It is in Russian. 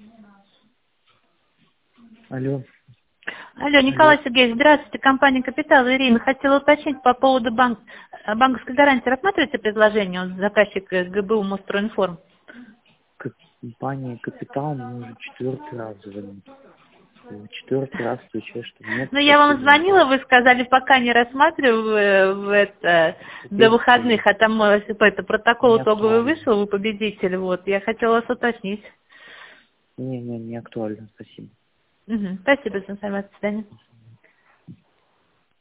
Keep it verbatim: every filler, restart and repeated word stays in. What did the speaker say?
Алло. Алло, Николай Сергеевич, здравствуйте, компания «Капитал», Ирина. Хотела уточнить по поводу банк... банковской гарантии. Рассматриваете предложение? Он заказчик ГБУ Мостройинформ. Компания «Капитал» мне уже четвертый раз звонит. Четвертый раз отвечаю, что нет. Ну, я вам звонила, вы сказали, пока не рассматриваю в это, до выходных, а там это, протокол итоговый вышел, вы победитель. Вот, я хотела вас уточнить. Не, не, не актуально, спасибо. Угу. Спасибо за информацию, до свидания.